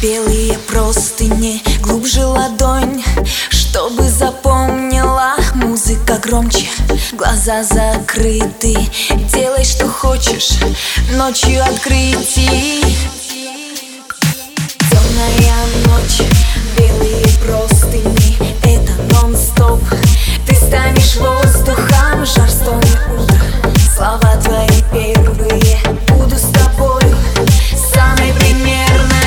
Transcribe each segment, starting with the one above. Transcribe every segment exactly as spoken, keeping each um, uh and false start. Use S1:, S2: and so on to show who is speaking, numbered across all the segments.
S1: Белые простыни, глубже ладонь, чтобы запомнила. Музыка громче, глаза закрыты. Делай, что хочешь, ночью открытий. Темная ночь, белые простыни, это нон-стоп. Ты станешь воздухом, жар, стоны, утро. Слова твои первые, буду с тобою, самой примерною.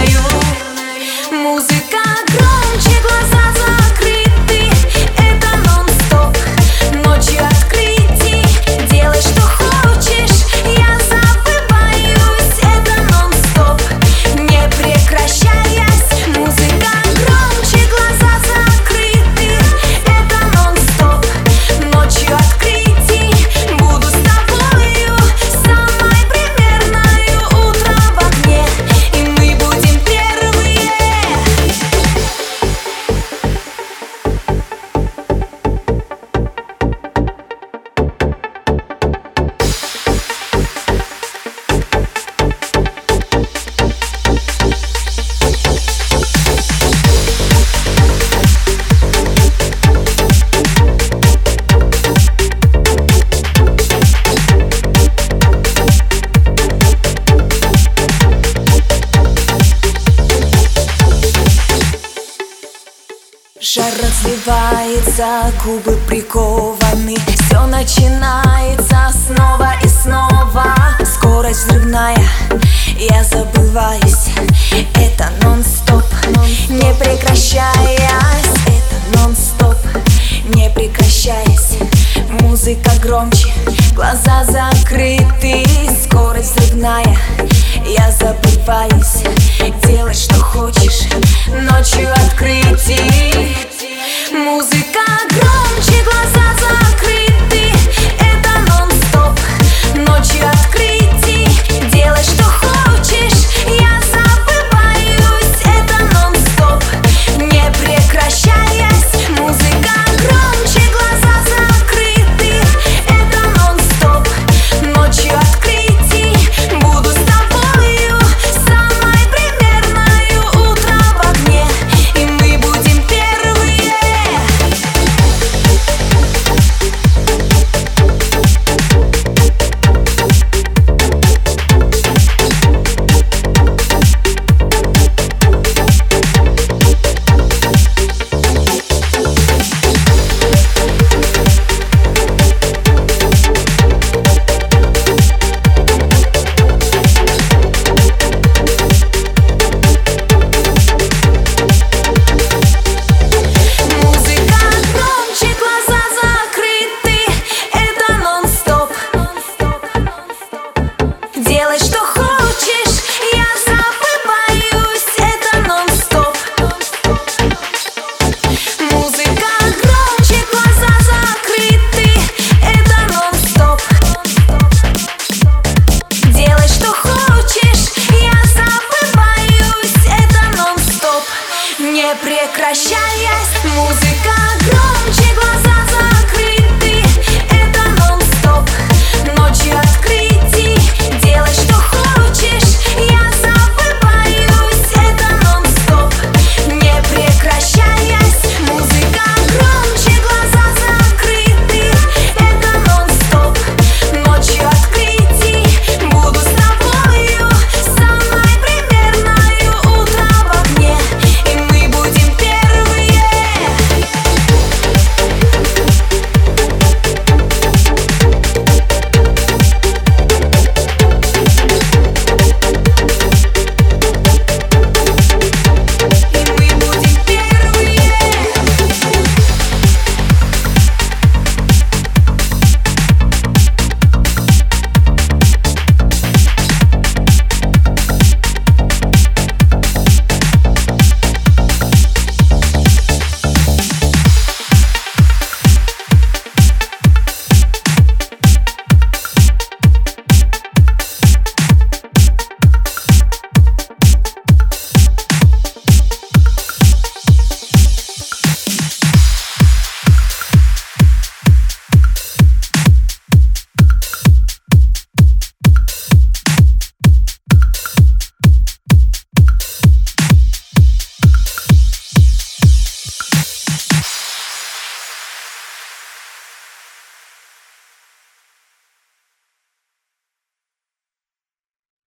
S1: Музыка громче, глаза закрыты, это нон-стоп. Ночью открытий, делай, что хочешь, я забываюсь, это нон-стоп, не прекращаясь. Музыка громче, глаза закрыты, это нон-стоп. Ночью открытий, буду с тобою, самой примерною. Утро в огне, и мы будем первые. Жар разливается, губы прикованы. Все начинается снова и снова. Скорость взрывная, я забываюсь. Это нон-стоп, не прекращаясь. Это нон-стоп, не прекращаясь. Музыка громче, глаза закрыты. Скорость взрывная, я забываюсь. Делай, что хочешь, ночью открытий. Музыка громче, глаза закрыты, это нон-стоп. Ночью открытий, делай, что хочешь, я забываюсь. Это нон-стоп, не прекращаясь. Музыка громче, глаза закрыты, это нон-стоп. Ночью открытий, буду с тобою, самой примерною. Утро в огне, и мы будем первые. Делай, что хочешь, я забываюсь, это нон-стоп. Музыка громче, глаза закрыты, это нон-стоп. Делай, что хочешь, я забываюсь, это нон-стоп, не прекращаясь. Музыка